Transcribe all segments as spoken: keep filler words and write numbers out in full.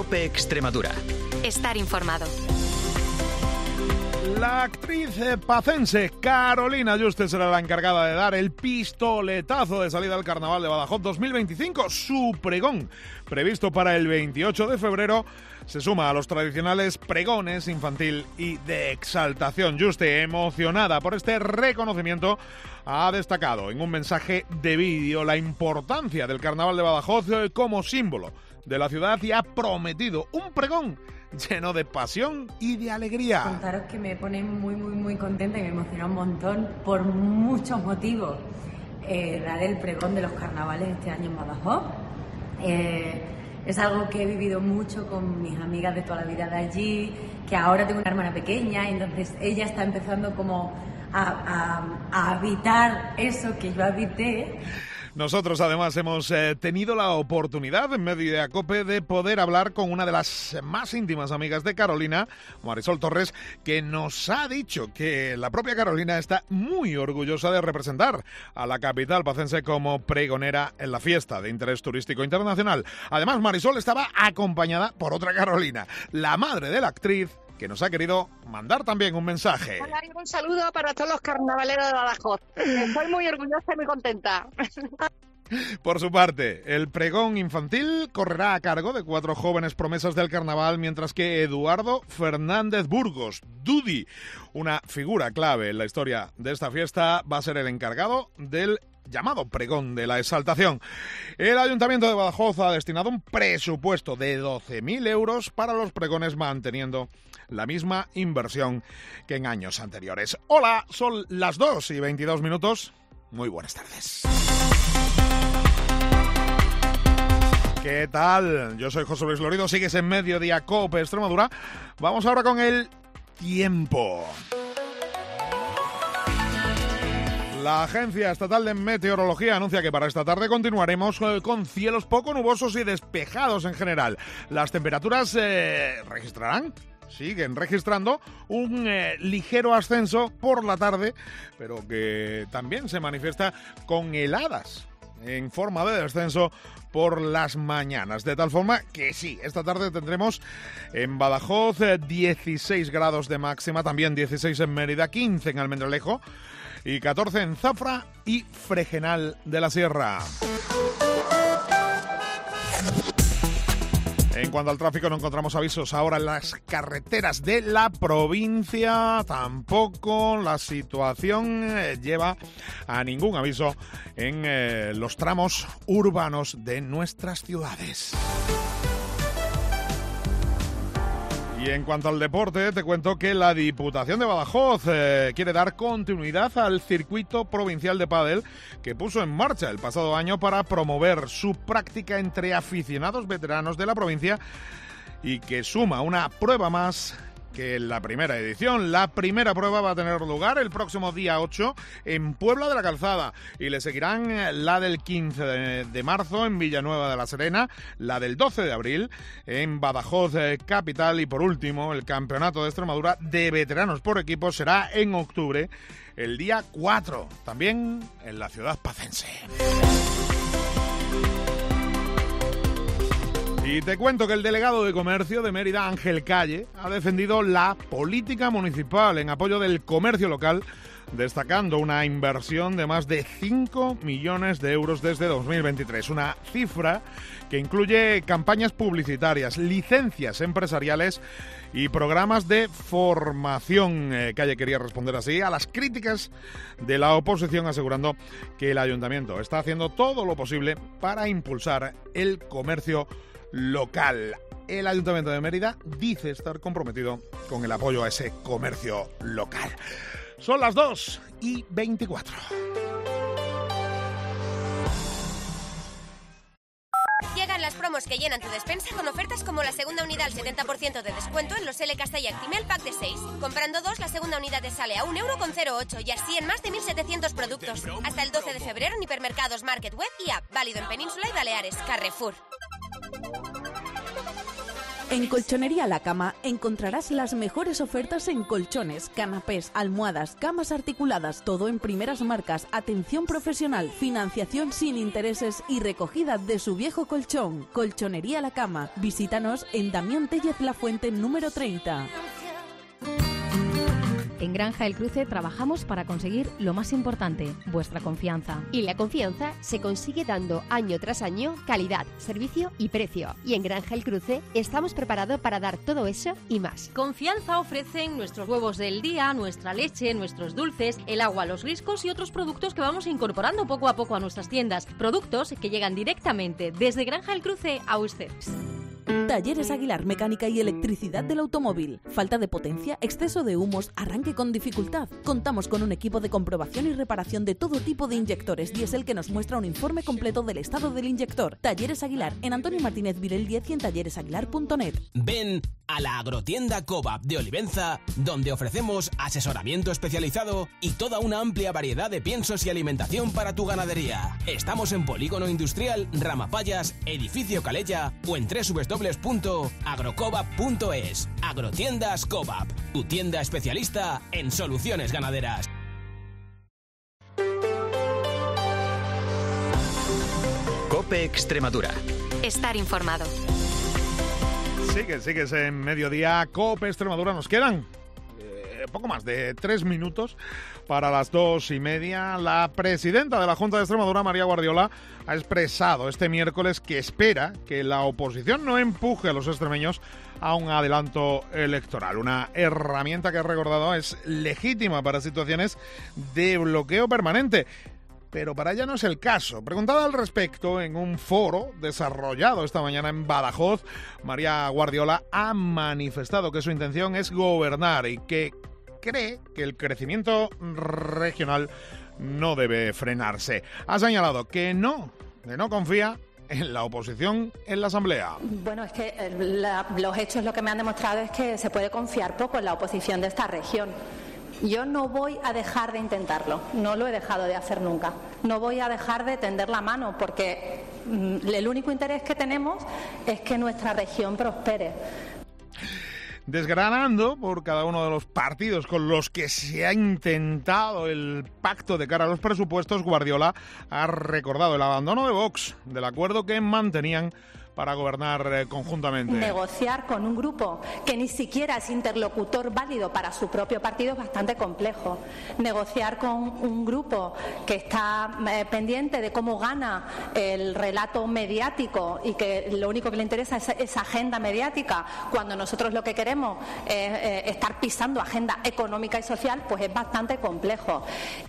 COPE Extremadura. Estar informado. La actriz pacense Carolina Juste será la encargada de dar el pistoletazo de salida al Carnaval de Badajoz dos mil veinticinco. Su pregón, previsto para el veintiocho de febrero, se suma a los tradicionales pregones infantil y de exaltación. Juste, emocionada por este reconocimiento, ha destacado en un mensaje de vídeo la importancia del Carnaval de Badajoz como símbolo de la ciudad y ha prometido un pregón lleno de pasión y de alegría. Contaros que me pone muy, muy, muy contenta y me emociona un montón por muchos motivos eh, dar el pregón de los carnavales este año en Badajoz. Eh, es algo que he vivido mucho con mis amigas de toda la vida de allí, que ahora tengo una hermana pequeña y entonces ella está empezando como a, a, a habitar eso que yo habité. Nosotros además hemos eh, tenido la oportunidad en medio de COPE de poder hablar con una de las más íntimas amigas de Carolina, Marisol Torres, que nos ha dicho que la propia Carolina está muy orgullosa de representar a la capital pacense como pregonera en la fiesta de interés turístico internacional. Además, Marisol estaba acompañada por otra Carolina, la madre de la actriz, que nos ha querido mandar también un mensaje. Hola, y un saludo para todos los carnavaleros de Badajoz. Estoy muy orgullosa y muy contenta. Por su parte, el pregón infantil correrá a cargo de cuatro jóvenes promesas del carnaval, mientras que Eduardo Fernández Burgos, Dudi, una figura clave en la historia de esta fiesta, va a ser el encargado del llamado pregón de la exaltación. El Ayuntamiento de Badajoz ha destinado un presupuesto de doce mil euros para los pregones, manteniendo la misma inversión que en años anteriores. Hola, son las dos y veintidós minutos. Muy buenas tardes. ¿Qué tal? Yo soy José Luis Lorido, sigues en Mediodía COPE Extremadura. Vamos ahora con el tiempo. La Agencia Estatal de Meteorología anuncia que para esta tarde continuaremos con cielos poco nubosos y despejados en general. Las temperaturas eh, registrarán, siguen registrando un eh, ligero ascenso por la tarde, pero que también se manifiesta con heladas en forma de descenso por las mañanas, de tal forma que sí, esta tarde tendremos en Badajoz dieciséis grados de máxima, también dieciséis en Mérida, quince en Almendralejo y catorce en Zafra y Fregenal de la Sierra. En cuanto al tráfico, no encontramos avisos ahora en las carreteras de la provincia. Tampoco la situación eh, lleva a ningún aviso en eh, los tramos urbanos de nuestras ciudades. Y en cuanto al deporte, te cuento que la Diputación de Badajoz eh, quiere dar continuidad al circuito provincial de pádel que puso en marcha el pasado año para promover su práctica entre aficionados veteranos de la provincia y que suma una prueba más que en la primera edición. La primera prueba va a tener lugar el próximo día ocho en Puebla de la Calzada y le seguirán la del quince de marzo en Villanueva de la Serena, la del doce de abril en Badajoz eh, capital y por último el Campeonato de Extremadura de veteranos por equipo será en octubre, el día cuatro, también en la ciudad pacense. Y te cuento que el delegado de Comercio de Mérida, Ángel Calle, ha defendido la política municipal en apoyo del comercio local, destacando una inversión de más de cinco millones de euros desde dos mil veintitrés, una cifra que incluye campañas publicitarias, licencias empresariales y programas de formación. Eh, Calle quería responder así a las críticas de la oposición, asegurando que el ayuntamiento está haciendo todo lo posible para impulsar el comercio local. El Ayuntamiento de Mérida dice estar comprometido con el apoyo a ese comercio local. Son las dos y veinticuatro. Llegan las promos que llenan tu despensa con ofertas como la segunda unidad al setenta por ciento de descuento en los L Castell Actimel Pack de seis. Comprando dos, la segunda unidad te sale a un euro con cero ocho y así en más de mil setecientos productos. Hasta el doce de febrero en hipermercados, Market Web y App. Válido en Península y Baleares. Carrefour. En Colchonería La Cama encontrarás las mejores ofertas en colchones, canapés, almohadas, camas articuladas, todo en primeras marcas, atención profesional, financiación sin intereses y recogida de su viejo colchón. Colchonería La Cama. Visítanos en Damián Téllez La Fuente número treinta. En Granja El Cruce trabajamos para conseguir lo más importante, vuestra confianza. Y la confianza se consigue dando año tras año calidad, servicio y precio. Y en Granja El Cruce estamos preparados para dar todo eso y más. Confianza ofrecen nuestros huevos del día, nuestra leche, nuestros dulces, el agua, los riscos y otros productos que vamos incorporando poco a poco a nuestras tiendas. Productos que llegan directamente desde Granja El Cruce a ustedes. Talleres Aguilar, mecánica y electricidad del automóvil. Falta de potencia, exceso de humos, arranque con dificultad. Contamos con un equipo de comprobación y reparación de todo tipo de inyectores diésel que nos muestra un informe completo del estado del inyector. Talleres Aguilar, en Antonio Martínez Virel diez y en talleres aguilar punto net. Ven a la agrotienda Cobap de Olivenza, donde ofrecemos asesoramiento especializado y toda una amplia variedad de piensos y alimentación para tu ganadería. Estamos en Polígono Industrial Ramapallas, Edificio Calella o en doble u doble u doble u punto agrocobap punto es. Agrotiendas Cobap, tu tienda especialista en soluciones ganaderas. COPE Extremadura. Estar informado. Sigue, sigues en Mediodía COPE Extremadura. Nos quedan eh, poco más de tres minutos para las dos y media. La presidenta de la Junta de Extremadura, María Guardiola, ha expresado este miércoles que espera que la oposición no empuje a los extremeños a un adelanto electoral. Una herramienta que, he recordado, es legítima para situaciones de bloqueo permanente. Pero para ella no es el caso. Preguntada al respecto en un foro desarrollado esta mañana en Badajoz, María Guardiola ha manifestado que su intención es gobernar y que cree que el crecimiento regional no debe frenarse. Ha señalado que no, que no confía en la oposición en la Asamblea. Bueno, es que la, los hechos lo que me han demostrado es que se puede confiar poco en la oposición de esta región. Yo no voy a dejar de intentarlo, no lo he dejado de hacer nunca. No voy a dejar de tender la mano porque mm, el único interés que tenemos es que nuestra región prospere. Desgranando por cada uno de los partidos con los que se ha intentado el pacto de cara a los presupuestos, Guardiola ha recordado el abandono de Vox del acuerdo que mantenían para gobernar eh, conjuntamente. Negociar con un grupo que ni siquiera es interlocutor válido para su propio partido es bastante complejo. Negociar con un grupo que está eh, pendiente de cómo gana el relato mediático y que lo único que le interesa es esa agenda mediática, cuando nosotros lo que queremos es eh, estar pisando agenda económica y social, pues es bastante complejo.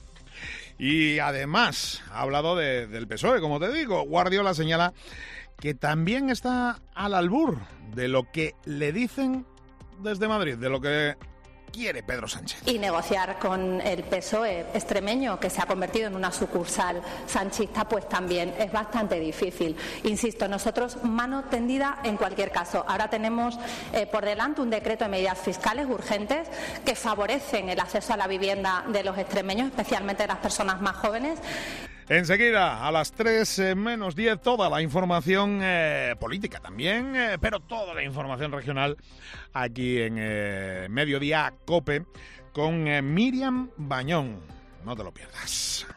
Y además ha hablado de, del P S O E, como te digo. Guardiola señala que también está al albur de lo que le dicen desde Madrid, de lo que quiere Pedro Sánchez. Y negociar con el P S O E extremeño, que se ha convertido en una sucursal sanchista, pues también es bastante difícil. Insisto, nosotros mano tendida en cualquier caso. Ahora tenemos eh, por delante un decreto de medidas fiscales urgentes que favorecen el acceso a la vivienda de los extremeños, especialmente de las personas más jóvenes. Enseguida, a las tres menos diez, toda la información eh, política también, eh, pero toda la información regional aquí en eh, Mediodía COPE con eh, Miriam Bañón. No te lo pierdas.